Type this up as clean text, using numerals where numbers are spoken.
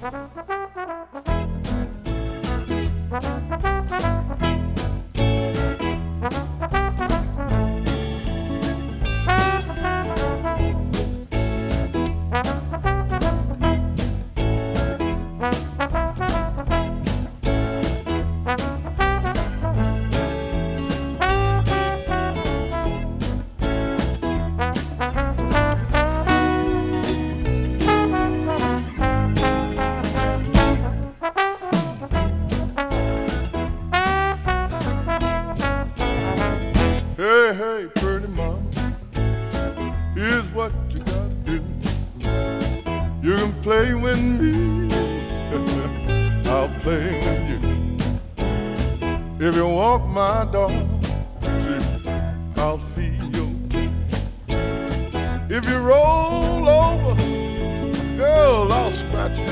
Hey, hey, pretty mama, here's what you gotta do. You can play with me, I'll play with you. If you walk my dog, see, I'll feed your cat. If you roll over, girl, I'll scratch